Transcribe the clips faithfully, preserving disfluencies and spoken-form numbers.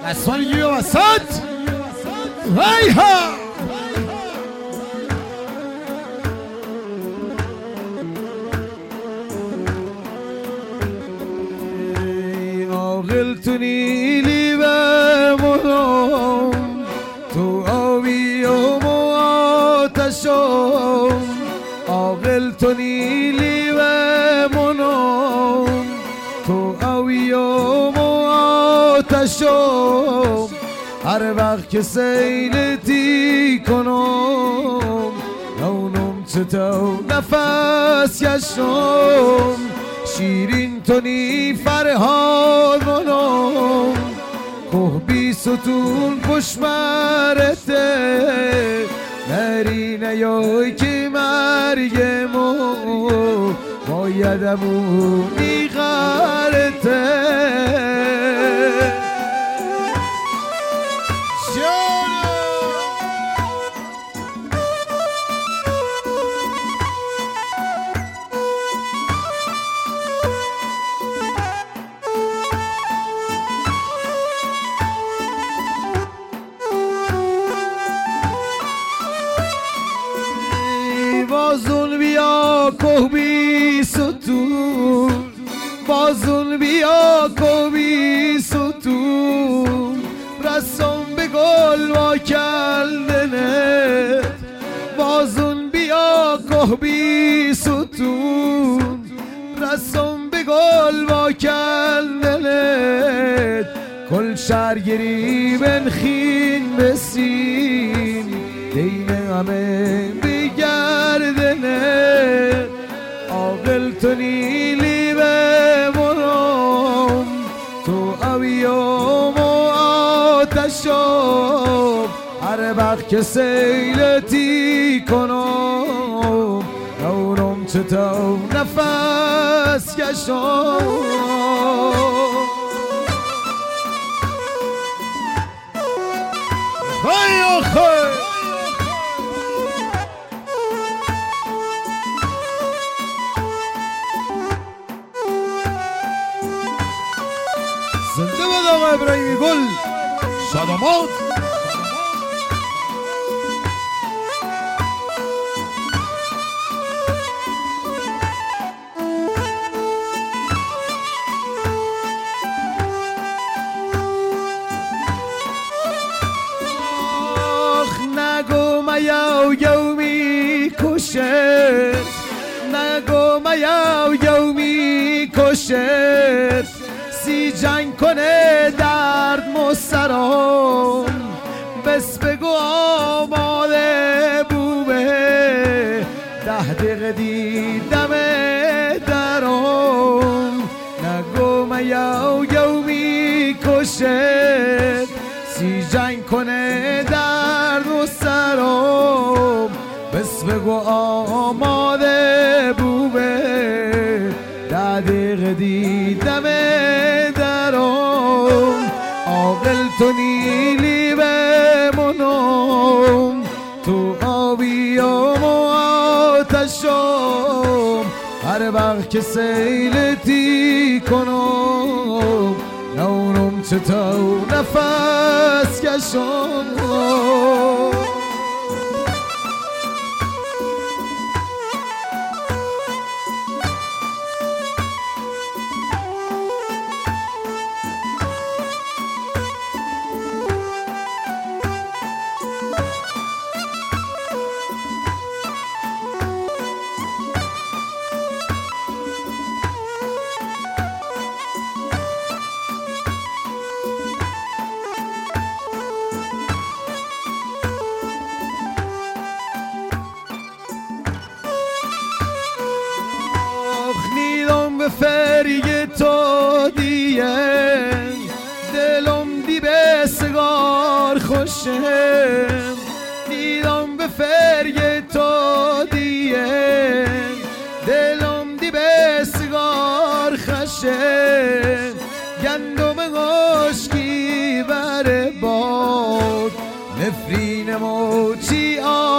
دستان یه وسط وی ها عاقل تو نیلی بمونم تو آبی و آتشم عاقل تو نیلی بمونم تو آبی و آتشم هر وقت که سیلتی کنم نونم تو نفس کشم شیرین تو نی فرهاد منم کوه بی ستون پشمرته نرینه یای که مرگمو بایدمونی غرته بازون بیا کوه بی ستون بازون بیا کوه بی ستون رسم به گل و کلدنه بازون بیا کوه بی ستون رسم به گل و کلدنه کل شرگری بنخین بسین دین همه گردنه عاقل تو نیلی بمونم تو آبیم و آتشم هر وقت که سیلتی کنم نونم تو نفس کشم های آخه زنده باد آقا ابراهیمی گل شاداماد آخ نگو میاو یومی کشت نگو میاو یومی کشت سی جنگ کنه درد مسترام بس بگو آماده بوبه ده دقیقه دیدم درام نگو میاو یومی کشت سی جنگ کنه درد مسترام بس بگو آماده بوبه ده دقیقه دیدم عاقل تو نیلی بمونم تو آبیم و آتشم هر وقت که سیلتی کنم نونم چطور نفس کشم به فریگ تو دیم دلم دی به سگار خوشم دیدم به فریگ تو دیم دلم دی به سگار خوشم گندم خشکی بر باد نفرین موچی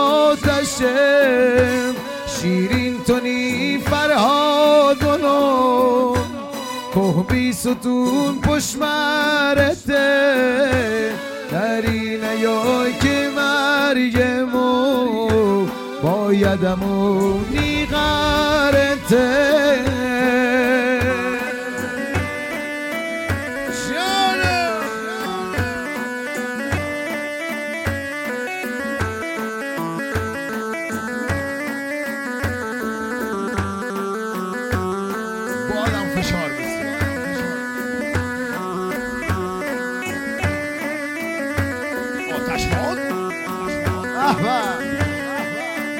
آتشم شیرین تو نی فرهاد کوه بی ستون پشمرته در اینه یا که مرگمو بایدمو نیغرته فشار بسید آتش باد